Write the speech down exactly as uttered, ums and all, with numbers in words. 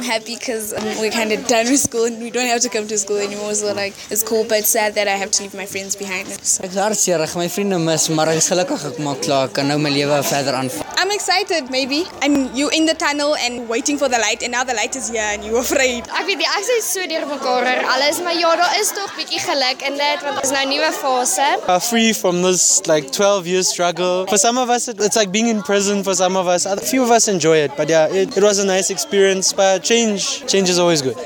Happy because um, we're kind of done with school and we don't have to come to school anymore, so like it's cool but sad that I have to leave my friends behind. So. Ek is hartseer, ek gaan my vriende mis, maar ek is gelukkig ek maak klaar, ek kan nou my lewe verder aanvat. I'm excited maybe. I'm you in the tunnel and waiting for the light and now the light is here and you're afraid. Ek weet nie, ek sê so deur mekaar alles, maar ja, daar is tog bietjie geluk in dit want dit is nou 'n nuwe fase. Uh, free from this like twelve year struggle. For some of us it, it's like being in prison for some of us. A few of us enjoy it, but yeah, it, it was a nice experience, but change change is always good.